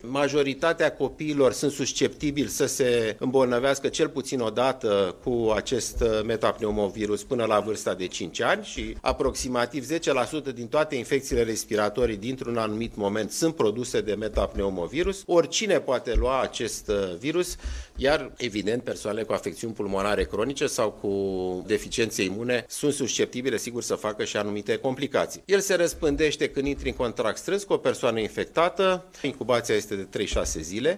Majoritatea copiilor sunt susceptibili să se îmbolnăvească cel puțin o dată cu acest metapneumovirus până la vârsta de 5 ani și aproximativ 10% din toate infecțiile respiratorii dintr-un anumit moment sunt produse de metapneumovirus. Oricine poate lua acest virus, iar evident persoanele cu afecțiuni pulmonare cronice sau cu deficiențe imune sunt susceptibile, sigur, să facă și anumite complicații. El se răspândește când intri în contact strâns cu o persoană infectată, incubația este de 3-6 zile